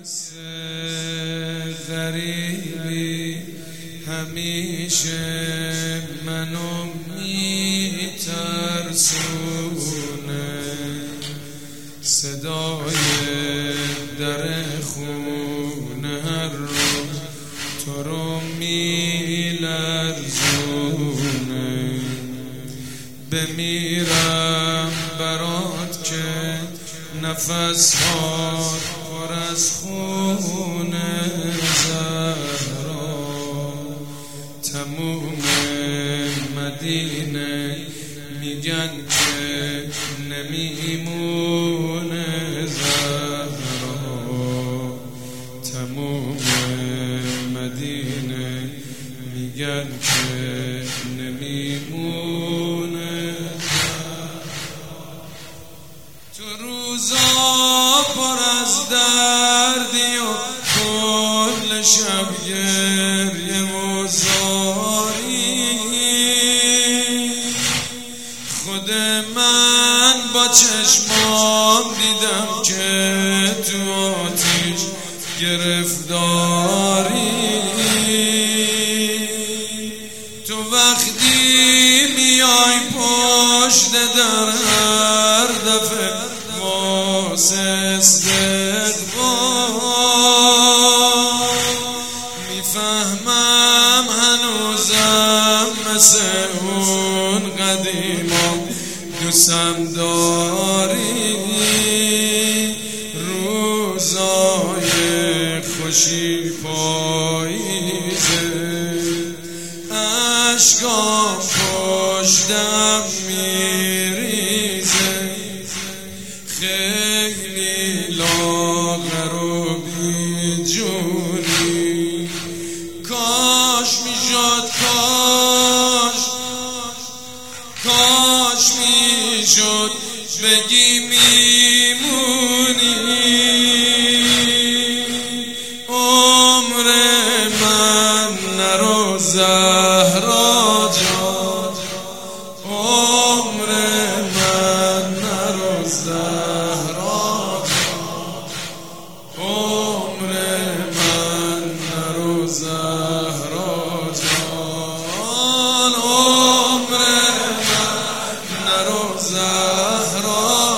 قصه غریبی همیشه منو میترسونه، صدای در خونه هر روز تو رو میلرزونه. بمیرم برات که نفس ها پر از خونه زهرا، تموم مدینه میگن که نمیمونه زهرا، تموم مدینه میگن که نمیمونه. تو روزا پر از دردی و کل شب گریه و زاری، خود من با چشمام دیدم که تو آتیش گرفتاری. تو وقتی میای پشت در هر دفعه واسه استقبال، میفهمم هنوزم مثل اون قدیما دوستم داری. روزای خوشی پاییزه، عشقام پشتم میریزه، خیلی لاغر و بیجونی. کاش میشد کاش میشد بگی میمونی. عمر من نرو زهرا جان، عمر من نرو زهرا جان، عمر من نرو زهرا جان، عمر من نرو زهرا